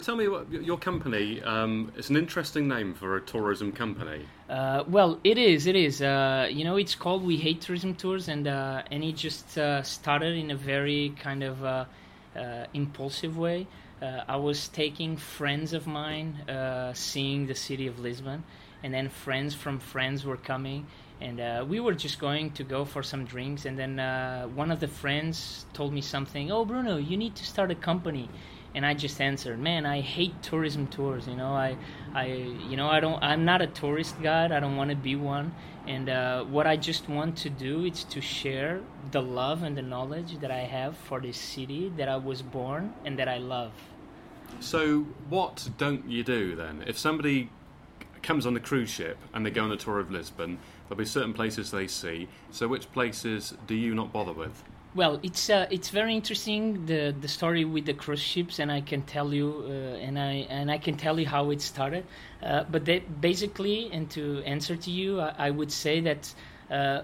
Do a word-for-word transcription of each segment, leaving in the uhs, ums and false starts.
Tell me what your company. Um, it's an interesting name for a tourism company. Uh, well, it is. It is. Uh, you know, it's called We Hate Tourism Tours, and uh, and it just uh, started in a very kind of uh, uh, impulsive way. Uh, I was taking friends of mine uh, seeing the city of Lisbon, and then friends from friends were coming, and uh, we were just going to go for some drinks, and then uh, one of the friends told me something. Oh, Bruno, you need to start a company. And I just answered, man, I hate tourism tours. You know, I, I, you know, I don't. I'm not a tourist guide. I don't want to be one. And uh, what I just want to do is to share the love and the knowledge that I have for this city that I was born and that I love. So, what don't you do then? If somebody comes on a cruise ship and they go on a tour of Lisbon, there'll be certain places they see. So, which places do you not bother with? Well, it's uh, it's very interesting, the the story with the cruise ships, and I can tell you uh, and I and I can tell you how it started. Uh, but they, basically, and to answer to you, I, I would say that uh,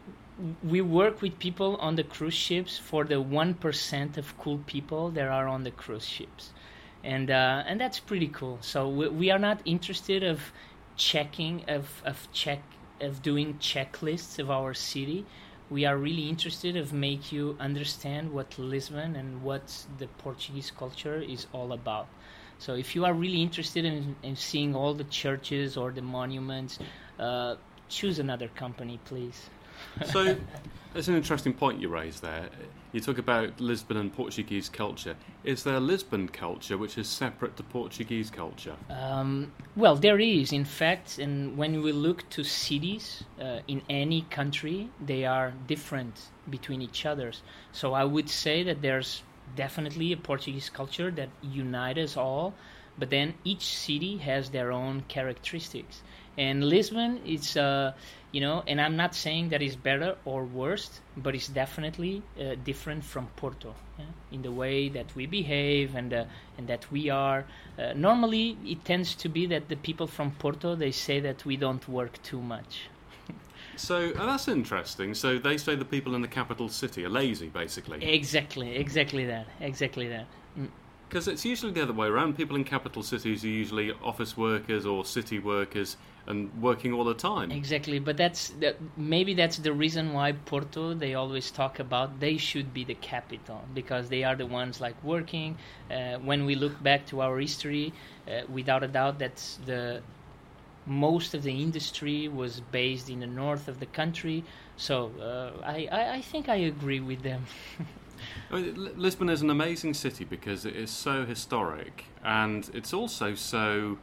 we work with people on the cruise ships for the one percent of cool people that are on the cruise ships, and uh, and that's pretty cool. So we, we are not interested of checking of of check of doing checklists of our city. We are really interested of make you understand what Lisbon and what the Portuguese culture is all about. So if you are really interested in, in seeing all the churches or the monuments, uh, choose another company, please. So that's an interesting point you raised there. You talk about Lisbon and Portuguese culture. Is there Lisbon culture which is separate to Portuguese culture? Um, well, there is, in fact, and when we look to cities uh, in any country, they are different between each other. So I would say that there's definitely a Portuguese culture that unites us all, but then each city has their own characteristics. And Lisbon is, uh, you know, and I'm not saying that it's better or worse, but it's definitely uh, different from Porto, yeah? In the way that we behave and uh, and that we are. Uh, normally, it tends to be that the people from Porto, they say that we don't work too much. So uh, that's interesting. So they say the people in the capital city are lazy, basically. Exactly, exactly that, exactly that. Mm. Because it's usually the other way around. People in capital cities are usually office workers or city workers and working all the time. Exactly, but that's that, maybe that's the reason why Porto, they always talk about they should be the capital, because they are the ones like working. Uh, when we look back to our history, uh, without a doubt, that's the most of the industry was based in the north of the country. So uh, I, I, I think I agree with them. I mean, Lisbon is an amazing city because it is so historic and it's also so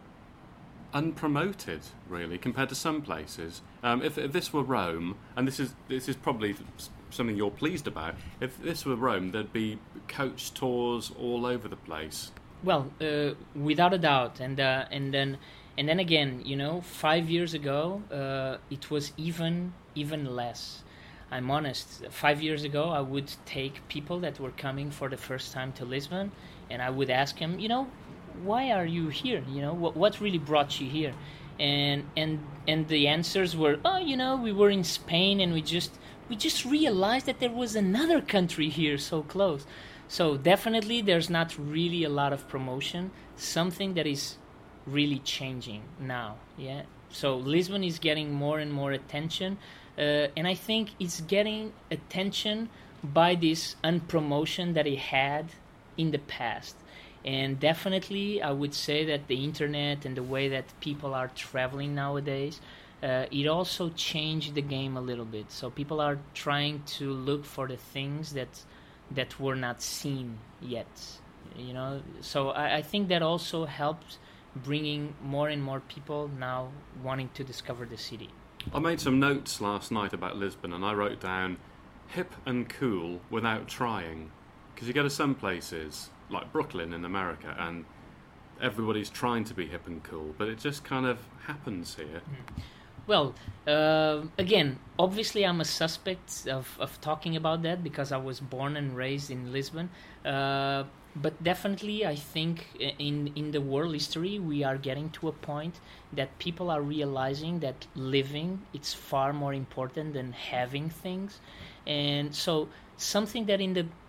unpromoted, really, compared to some places. Um, if, if this were Rome, and this is this is probably something you're pleased about, if this were Rome, there'd be coach tours all over the place. Well, uh, without a doubt, and uh, and then and then again, you know, five years ago, uh, it was even even less. I'm honest. Five years ago, I would take people that were coming for the first time to Lisbon, and I would ask them, you know, why are you here? You know, what what really brought you here? And and and the answers were, oh, you know, we were in Spain, and we just we just realized that there was another country here so close. So definitely, there's not really a lot of promotion. Something that is really changing now. Yeah. So Lisbon is getting more and more attention. Uh, and I think it's getting attention by this unpromotion that it had in the past. And definitely, I would say that the internet and the way that people are traveling nowadays, uh, it also changed the game a little bit. So people are trying to look for the things that that were not seen yet. You know, so I, I think that also helped bringing more and more people now wanting to discover the city. I made some notes last night about Lisbon, and I wrote down hip and cool without trying. Because you go to some places, like Brooklyn in America, and everybody's trying to be hip and cool, but it just kind of happens here. Mm. Well, uh, again, obviously I'm a suspect of, of talking about that because I was born and raised in Lisbon. Uh, But definitely, I think in in the world history, we are getting to a point that people are realizing that living it's far more important than having things. And so something that in the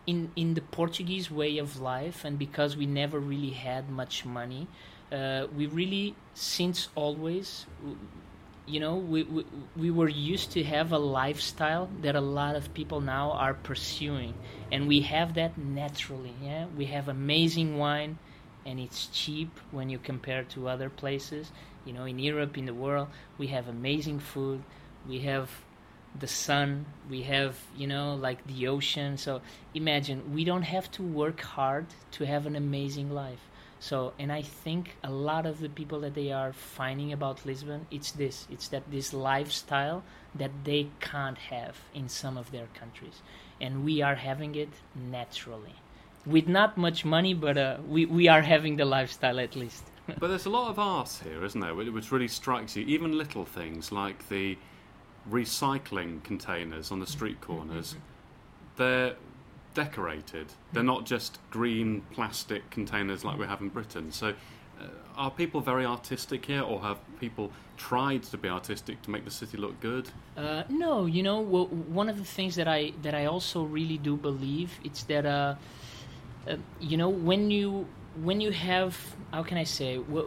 in in the Portuguese way of life, and because we never really had much money, uh, we really, since always, you know, we, we we were used to have a lifestyle that a lot of people now are pursuing, and we have that naturally. Yeah, we have amazing wine, and it's cheap when you compare to other places. You know, in Europe, in the world, we have amazing food. We have the sun. We have, you know, like the ocean. So imagine, we don't have to work hard to have an amazing life. So, and I think a lot of the people that they are finding about Lisbon, it's this, it's that this lifestyle that they can't have in some of their countries. And we are having it naturally. With not much money, but uh, we, we are having the lifestyle at least. But there's a lot of art here, isn't there, which really strikes you. Even little things like the recycling containers on the street corners, they're decorated. They're not just green plastic containers like we have in Britain. So uh, are people very artistic here, or have people tried to be artistic to make the city look good? Uh, no, you know, well, one of the things that I that I also really do believe, it's that uh, uh, you know, when you when you have, how can I say, well,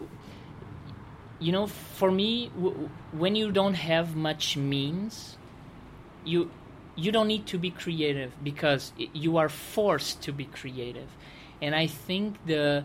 you know, for me, w- when you don't have much means, you you don't need to be creative, because you are forced to be creative. And I think the,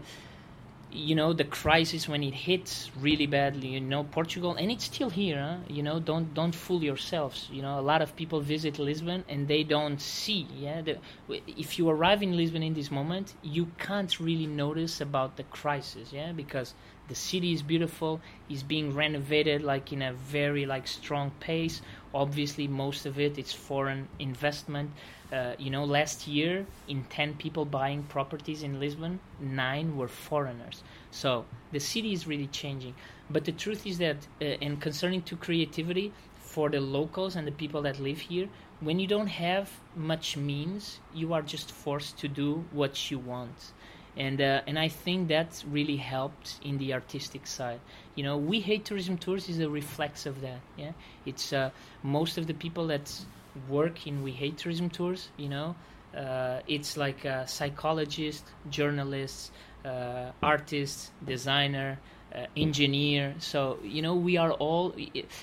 you know, the crisis, when it hits really badly, you know, Portugal, and it's still here, huh? You know, don't don't fool yourselves. You know, a lot of people visit Lisbon and they don't see, yeah, the, if you arrive in Lisbon in this moment, you can't really notice about the crisis, yeah, because the city is beautiful, is being renovated like in a very like strong pace. Obviously, most of it is foreign investment. Uh, you know, last year, in ten people buying properties in Lisbon, nine were foreigners. So the city is really changing. But the truth is that, uh, and concerning to creativity, for the locals and the people that live here, when you don't have much means, you are just forced to do what you want. And uh, and I think that really helped in the artistic side. You know, We Hate Tourism Tours is a reflex of that. Yeah, it's uh, most of the people that work in We Hate Tourism Tours. You know, uh, it's like uh, psychologists, journalists, uh, artists, designer, uh, engineer. So you know, we are all.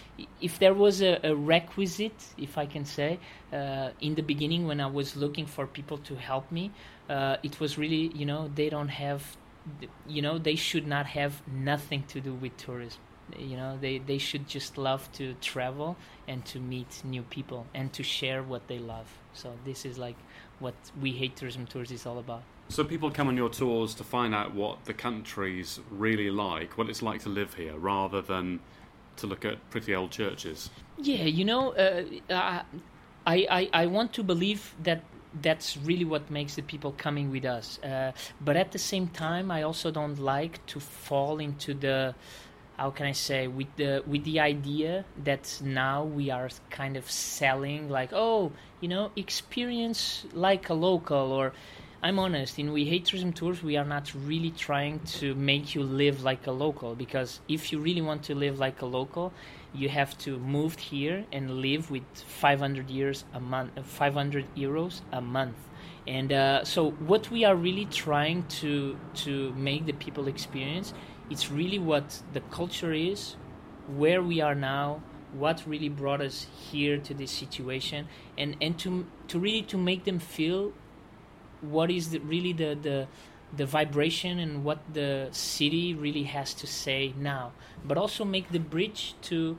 If there was a, a requisite, if I can say, uh, in the beginning when I was looking for people to help me. Uh, it was really, you know, they don't have, you know, they should not have nothing to do with tourism. You know, they, they should just love to travel and to meet new people and to share what they love. So this is like what We Hate Tourism Tours is all about. So people come on your tours to find out what the country's really like, what it's like to live here, rather than to look at pretty old churches. Yeah, you know, uh, I, I, I want to believe that that's really what makes the people coming with us. Uh, but at the same time, I also don't like to fall into the, how can I say, with the with the idea that now we are kind of selling like, oh, you know, experience like a local. Or I'm honest, in We Hate Tourism Tours, we are not really trying to make you live like a local, because if you really want to live like a local, you have to move here and live with five hundred years a month, five hundred euros a month. And uh, so what we are really trying to to make the people experience, it's really what the culture is, where we are now, what really brought us here to this situation, and, and to to really to make them feel what is the, really the, the the vibration and what the city really has to say now, but also make the bridge to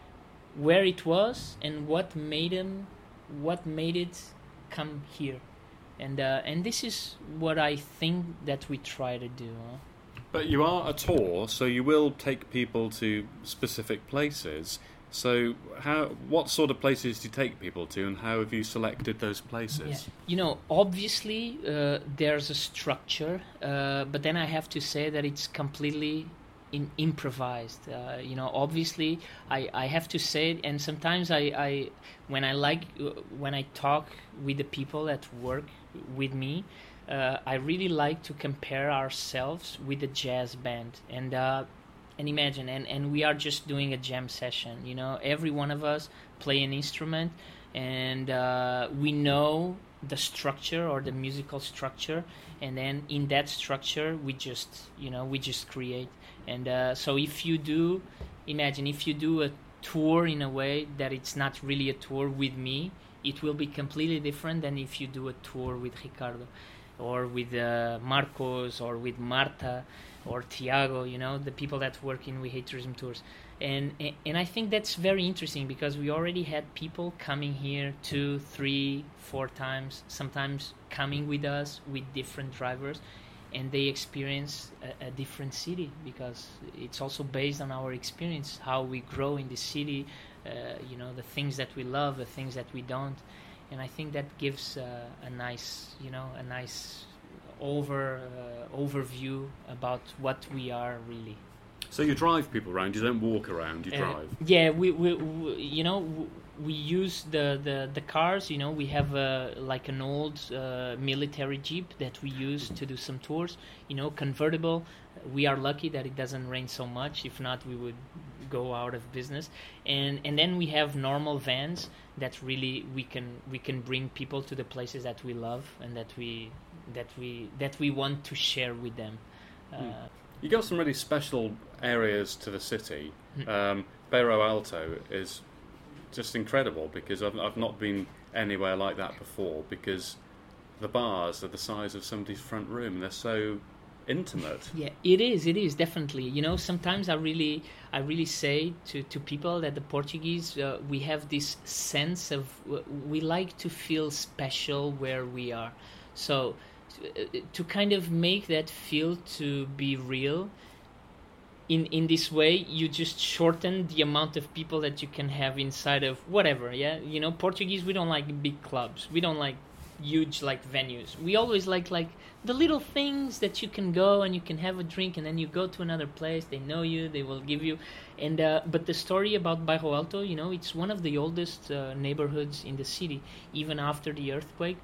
where it was and what made them, what made it come here, and uh, and this is what I think that we try to do. Huh? But you are a tour, so you will take people to specific places. So, how, what sort of places do you take people to, and how have you selected those places? Yeah. You know, obviously uh, there's a structure, uh, but then I have to say that it's completely in improvised. Uh, you know, obviously I, I have to say it, and sometimes I, I when I like uh, when I talk with the people that work with me, uh, I really like to compare ourselves with a jazz band. And uh, And imagine, and, and we are just doing a jam session, you know, every one of us play an instrument, and uh, we know the structure or the musical structure, and then in that structure we just you know we just create. And uh, so if you do imagine if you do a tour in a way that it's not really a tour with me, it will be completely different than if you do a tour with Ricardo or with uh, Marcos or with Marta or Tiago, you know, the people that work in We Hate Tourism Tours. And and I think that's very interesting, because we already had people coming here two, three, four times, sometimes coming with us with different drivers, and they experience a, a different city, because it's also based on our experience, how we grow in the city, uh, you know, the things that we love, the things that we don't. And I think that gives uh, a nice, you know, a nice over uh, overview about what we are really. So you drive people around, you don't walk around, you Uh, drive. yeah, we, we, we you know w- we use the, the, the cars. You know, we have a, like an old uh, military jeep that we use to do some tours. You know, convertible. We are lucky that it doesn't rain so much. If not, we would go out of business. And and then we have normal vans that really we can we can bring people to the places that we love and that we that we that we want to share with them. Uh, Hmm. You got some really special areas to the city. Mm. Um, Bairro Alto is just incredible, because I've, I've not been anywhere like that before, because the bars are the size of somebody's front room. They're so intimate. Yeah, it is. It is definitely. You know, sometimes I really, I really say to, to people that the Portuguese, uh, we have this sense of uh, we like to feel special where we are. So to, to kind of make that feel to be real. In, in this way, you just shorten the amount of people that you can have inside of whatever, yeah? You know, Portuguese, we don't like big clubs. We don't like huge, like, venues. We always like, like, the little things that you can go and you can have a drink, and then you go to another place, they know you, they will give you. And uh, but the story about Bairro Alto, you know, it's one of the oldest uh, neighborhoods in the city. Even after the earthquake,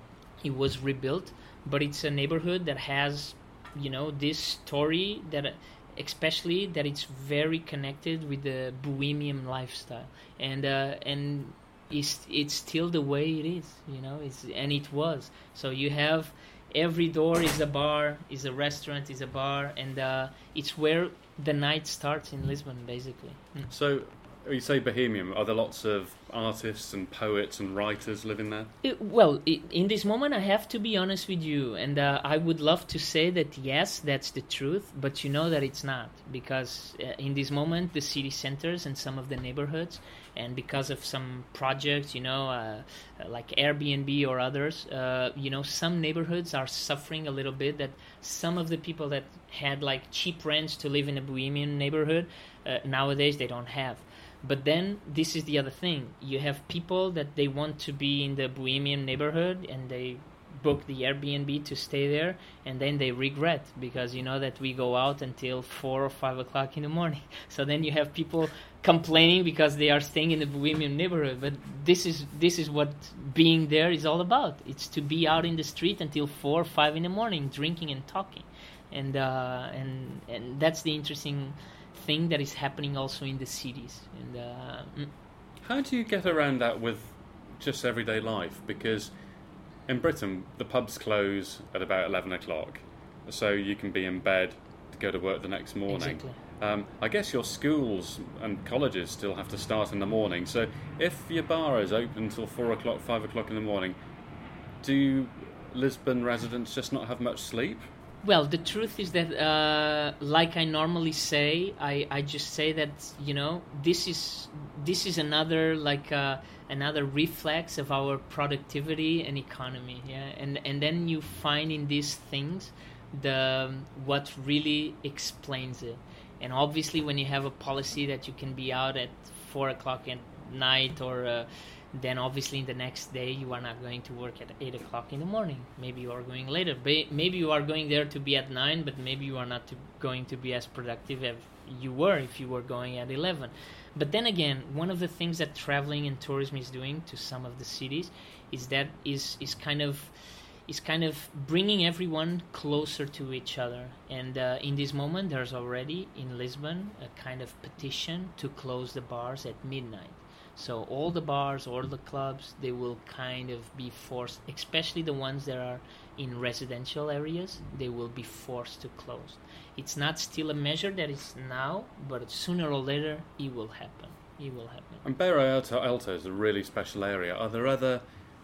it was rebuilt. But it's a neighborhood that has, you know, this story that... Uh, especially that it's very connected with the bohemian lifestyle, and uh, and it's it's still the way it is, you know. It's and it was. So you have every door is a bar, is a restaurant, is a bar, and uh, it's where the night starts in Lisbon, basically. Mm. So you say Bohemian. Are there lots of artists and poets and writers living there? It, well, it, in this moment, I have to be honest with you, and uh, I would love to say that yes, that's the truth, but you know that it's not, because uh, in this moment, the city centers and some of the neighborhoods, and because of some projects, you know, uh, like Airbnb or others, uh, you know, some neighborhoods are suffering a little bit. That some of the people that had like cheap rents to live in a bohemian neighborhood, uh, nowadays they don't have. But then this is the other thing. You have people that they want to be in the bohemian neighborhood and they book the Airbnb to stay there, and then they regret, because you know that we go out until four or five o'clock in the morning. So then you have people complaining because they are staying in the bohemian neighborhood. But this is this is what being there is all about. It's to be out in the street until four or five in the morning, drinking and talking, and uh, and and that's the interesting thing that is happening also in the cities. And uh, mm. How do you get around that with just everyday life? Because in Britain, the pubs close at about eleven o'clock, so you can be in bed to go to work the next morning. Exactly. Um, I guess your schools and colleges still have to start in the morning. So if your bar is open until four o'clock, five o'clock in the morning, do Lisbon residents just not have much sleep? Well, the truth is that, uh, like I normally say, I, I just say that, you know, this is this is another like uh, another reflex of our productivity and economy, yeah. And and then you find in these things the what really explains it. And obviously, when you have a policy that you can be out at four o'clock at night, or uh, then obviously the next day you are not going to work at eight o'clock in the morning. Maybe you are going later. Maybe you are going there to be at nine, but maybe you are not to, going to be as productive as you were if you were going at eleven. But then again, one of the things that traveling and tourism is doing to some of the cities is that is is kind of is kind of bringing everyone closer to each other. And uh, in this moment, there's already in Lisbon a kind of petition to close the bars at midnight. So all the bars, all the clubs, they will kind of be forced, especially the ones that are in residential areas, they will be forced to close. It's not still a measure that is now, but sooner or later it will happen. It will happen. And Bairro Alto, Alto is a really special area. Are there other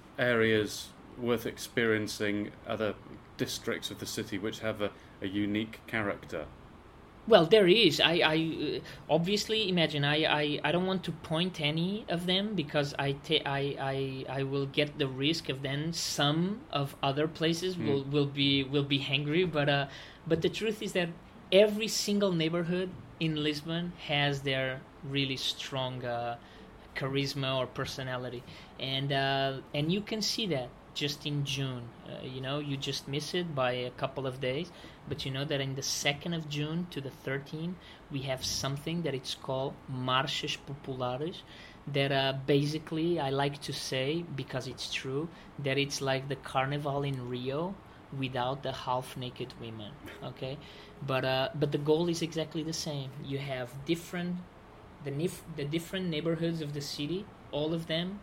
areas worth experiencing, other districts of the city which have a, a unique character? Well, there is. I, I uh, obviously imagine. I, I, I don't want to point any of them because I, ta- I, I, I will get the risk of then some of other places mm. will, will be will be hangry. But uh, but the truth is that every single neighborhood in Lisbon has their really strong uh, charisma or personality, and uh, and you can see that just in June. Uh, you know, you just miss it by a couple of days. But you know that in the second of June to the thirteenth, we have something that it's called Marchas Populares, that uh, basically, I like to say, because it's true, that it's like the carnival in Rio without the half-naked women, okay? But uh, but the goal is exactly the same. You have different, the, nif- the different neighborhoods of the city, all of them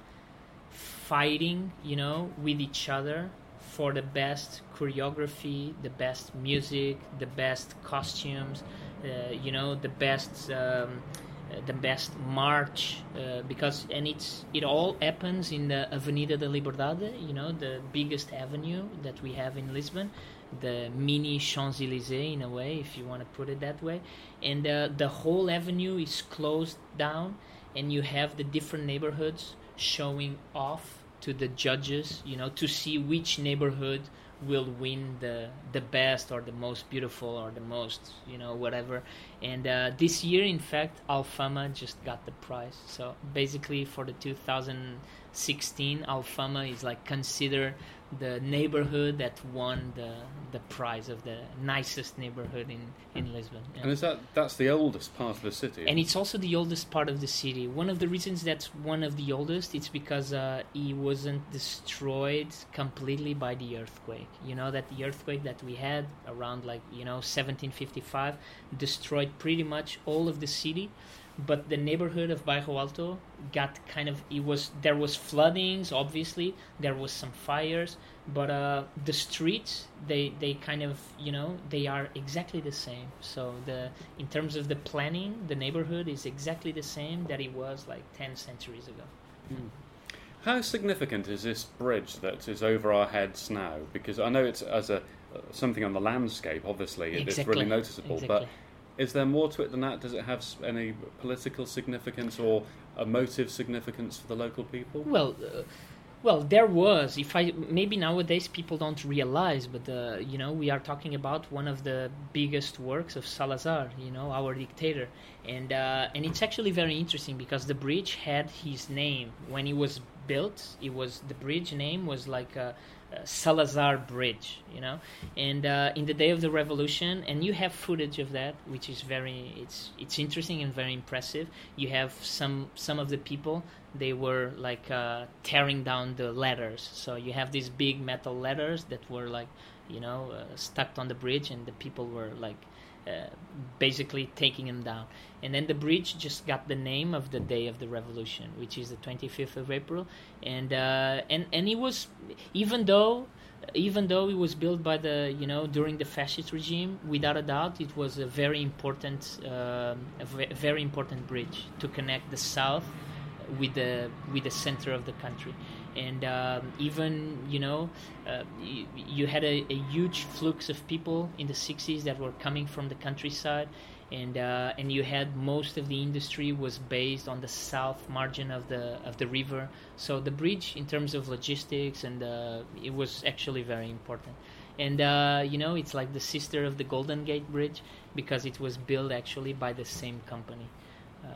fighting, you know, with each other, for the best choreography, the best music, the best costumes, uh, you know, the best, um, uh, the best march, uh, because and it's it all happens in the Avenida da Liberdade, you know, the biggest avenue that we have in Lisbon, the mini Champs-Élysées in a way, if you want to put it that way, and uh, the whole avenue is closed down, and you have the different neighborhoods showing off to the judges, you know, to see which neighborhood will win the the best or the most beautiful or the most, you know, whatever. And uh, this year, in fact, Alfama just got the prize. So basically, for the two thousand sixteen, Alfama is like considered the neighborhood that won the the prize of the nicest neighborhood in in Lisbon. Yeah. And is that that's the oldest part of the city? And it's also the oldest part of the city. One of the reasons that's one of the oldest, it's because uh, it wasn't destroyed completely by the earthquake. You know that the earthquake that we had around like you know seventeen fifty-five destroyed pretty much all of the city. But the neighborhood of Bairro Alto got kind of, it was, there was floodings, obviously, there was some fires, but uh, the streets, they, they kind of, you know, they are exactly the same. So the in terms of the planning, the neighborhood is exactly the same that it was like ten centuries ago. Mm. How significant is this bridge that is over our heads now? Because I know it's as a something on the landscape, obviously, exactly. It's really noticeable, exactly. but is there more to it than that? Does it have any political significance or emotive significance for the local people? Well, uh, well, there was. If I maybe nowadays people don't realize, but uh, you know, we are talking about one of the biggest works of Salazar. You know, our dictator, and uh, and it's actually very interesting because the bridge had his name when it was built. It was the bridge name was like a. Uh, Salazar Bridge, you know, and uh, in the day of the revolution, and you have footage of that, which is very, it's it's interesting and very impressive. You have some some of the people, they were like uh, tearing down the ladders. So you have these big metal ladders that were like, you know, uh, stuck on the bridge, and the people were like uh, basically taking them down. And then the bridge just got the name of the day of the revolution, which is the twenty-fifth of April. And uh, and and it was, even though even though it was built by the, you know, during the fascist regime, without a doubt, it was a very important uh, a v- very important bridge to connect the south with the with the center of the country. And um, even, you know, uh, you, you had a, a huge flux of people in the sixties that were coming from the countryside, and uh, and you had most of the industry was based on the south margin of the of the river. So the bridge, in terms of logistics, and uh, it was actually very important. And uh, you know, it's like the sister of the Golden Gate Bridge because it was built actually by the same company. Uh,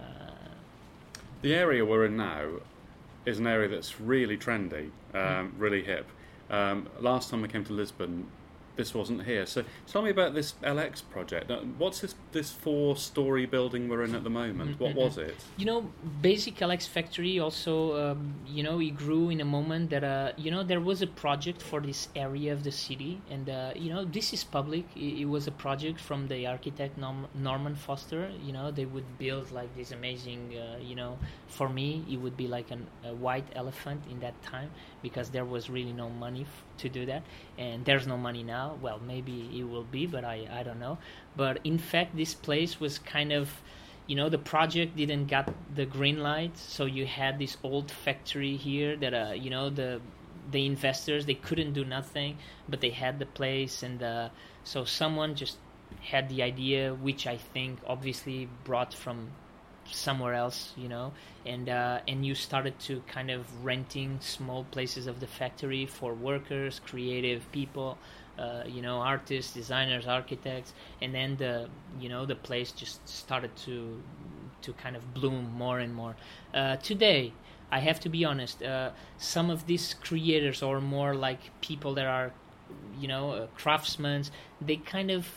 the area we're in now is an area that's really trendy, um, really hip. Um, last time I came to Lisbon, this wasn't here. So tell me about this L X project. Now, what's this this four-story building we're in at the moment? Mm-hmm. What was it? You know, Basic L X Factory also, um, you know, it grew in a moment that, uh, you know, there was a project for this area of the city. And, uh, you know, this is public. It, it was a project from the architect Norm- Norman Foster. You know, they would build like this amazing, uh, you know, for me, it would be like an, a white elephant in that time, because there was really no money f- to do that, and there's no money now. Well, maybe it will be, but I, I don't know. But in fact, this place was kind of, you know, the project didn't get the green light, so you had this old factory here that, uh, you know, the the investors, they couldn't do nothing, but they had the place, and uh, so someone just had the idea, which I think obviously brought from somewhere else, you know, and uh, and you started to kind of renting small places of the factory for workers, creative people, uh, you know, artists, designers, architects, and then the, you know, the place just started to to kind of bloom more and more. Uh, today, I have to be honest, uh, some of these creators, or more like people that are, you know, uh, craftsmen, they kind of,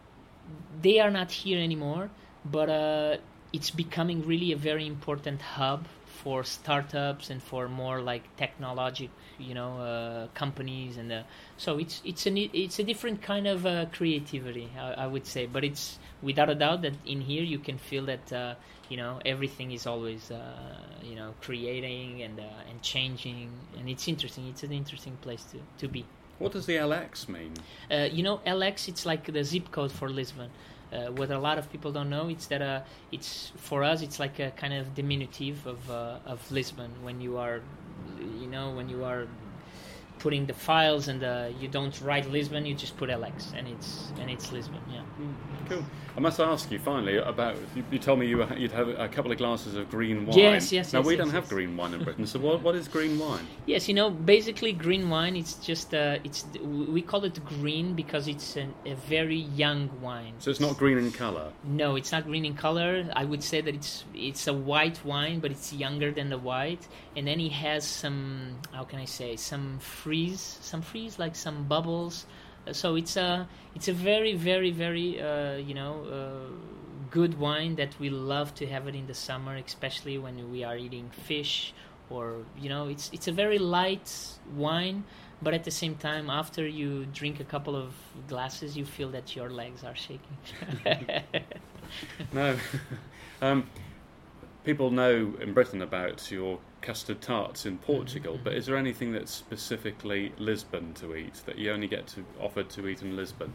they are not here anymore, but uh, it's becoming really a very important hub for startups and for more like technologic, you know, uh, companies, and uh, so it's it's a it's a different kind of uh, creativity, I, I would say. But it's without a doubt that in here you can feel that uh, you know, everything is always uh, you know, creating and uh, and changing, and it's interesting. It's an interesting place to to be. What does the L X mean? Uh, you know, L X, it's like the zip code for Lisbon. Uh, what a lot of people don't know, it's that uh, it's, for us, it's like a kind of diminutive of uh, of Lisbon. When you are, you know, when you are putting the files, and uh, you don't write Lisbon, you just put L X, and it's and it's Lisbon. Yeah. Mm, cool. I must ask you finally about. You, you told me you were, you'd have a couple of glasses of green wine. Yes, yes. Now yes, we yes, don't yes. have green wine in Britain. So what what is green wine? Yes, you know, basically green wine. It's just uh, it's we call it green because it's an, a very young wine. So it's not green in colour. No, it's not green in color. I would say that it's it's a white wine, but it's younger than the white, and then it has some, how can I say, some freeze, some freeze like some bubbles. Uh, so it's a it's a very very very uh, you know uh, good wine that we love to have it in the summer, especially when we are eating fish, or you know, it's it's a very light wine. But at the same time, after you drink a couple of glasses, you feel that your legs are shaking. No. um, people know in Britain about your custard tarts in Portugal, mm-hmm. but is there anything that's specifically Lisbon to eat, that you only get to offered to eat in Lisbon?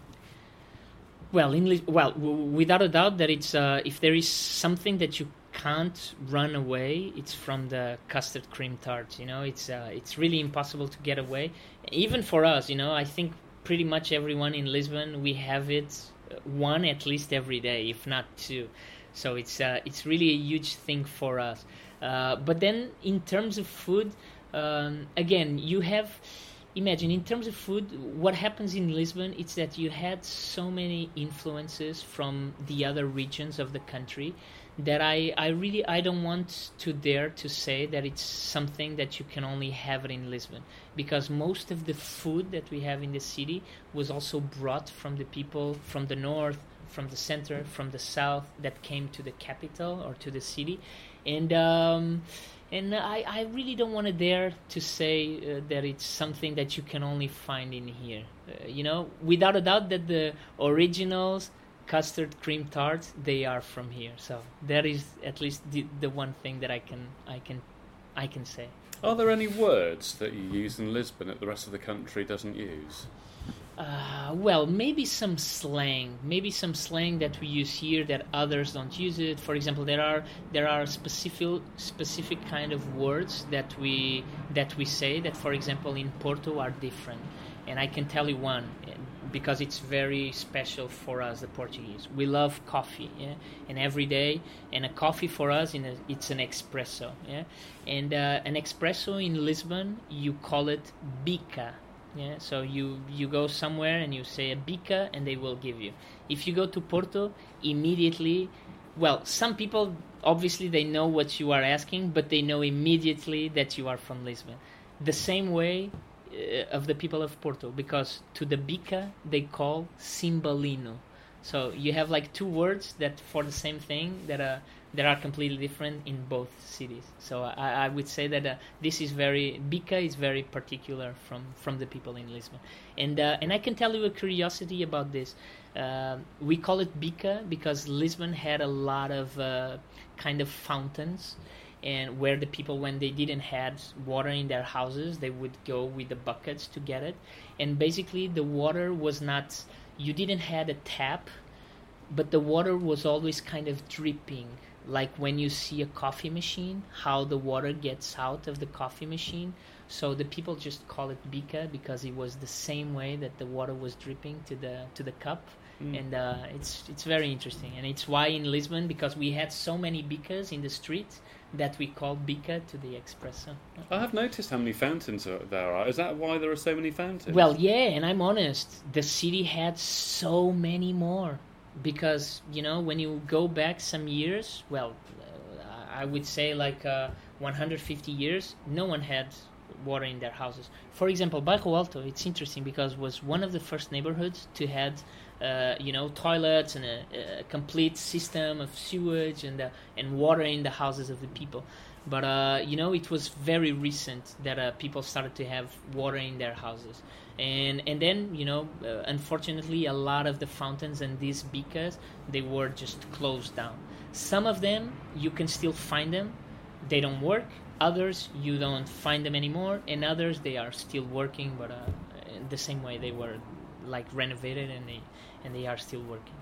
Well, in Lis- well, w- without a doubt that it's uh, if there is something that you can't run away, it's from the custard cream tarts. You know, it's uh, it's really impossible to get away. Even for us, you know, I think pretty much everyone in Lisbon, we have it one at least every day, if not two. So it's uh, it's really a huge thing for us. Uh, but then in terms of food, um, again, you have. Imagine, in terms of food, what happens in Lisbon is that you had so many influences from the other regions of the country that I, I really I don't want to dare to say that it's something that you can only have it in Lisbon, because most of the food that we have in the city was also brought from the people from the north, from the center, from the south, that came to the capital or to the city. And um, and I, I really don't want to dare to say uh, that it's something that you can only find in here. Uh, you know, without a doubt that the originals custard cream tarts, they are from here. So that is at least the, the one thing that I can I can I can say. Are there any words that you use in Lisbon that the rest of the country doesn't use? Uh, well, maybe some slang, maybe some slang that we use here that others don't use it. For example, there are there are specific specific kind of words that we that we say that, for example, in Porto are different. And I can tell you one, because it's very special for us, the Portuguese. We love coffee, yeah, and every day, and a coffee for us, in a, it's an espresso, yeah, and uh, an espresso in Lisbon, you call it bica. Yeah, so you, you go somewhere and you say a bica and they will give you. If you go to Porto, immediately, well, some people, obviously they know what you are asking, but they know immediately that you are from Lisbon. The same way, uh, of the people of Porto, because to the bica they call cimbalino. So you have like two words that for the same thing that are that are completely different in both cities. So I, I would say that uh, this is very bica is very particular from, from the people in Lisbon. And uh, and I can tell you a curiosity about this. Uh, we call it bica because Lisbon had a lot of uh, kind of fountains, and where the people, when they didn't have water in their houses, they would go with the buckets to get it. And basically the water was not, you didn't have a tap, but the water was always kind of dripping. Like when you see a coffee machine, how the water gets out of the coffee machine. So the people just call it bica because it was the same way that the water was dripping to the to the cup. Mm. And uh, it's it's very interesting. And it's why in Lisbon, because we had so many bicas in the street, that we call bica to the espresso. I have noticed how many fountains are there are. Is that why there are so many fountains? Well, yeah, and I'm honest, the city had so many more. Because, you know, when you go back some years, well, uh, I would say like uh, one hundred fifty years, no one had water in their houses. For example, Bairro Alto, it's interesting because it was one of the first neighborhoods to have, uh, you know, toilets and a, a complete system of sewage and uh, and water in the houses of the people. But, uh, you know, it was very recent that uh, people started to have water in their houses. And and then, you know, uh, unfortunately, a lot of the fountains and these bicas, they were just closed down. Some of them, you can still find them. They don't work. Others, you don't find them anymore. And others, they are still working, but uh, in the same way they were, like, renovated and they and they are still working.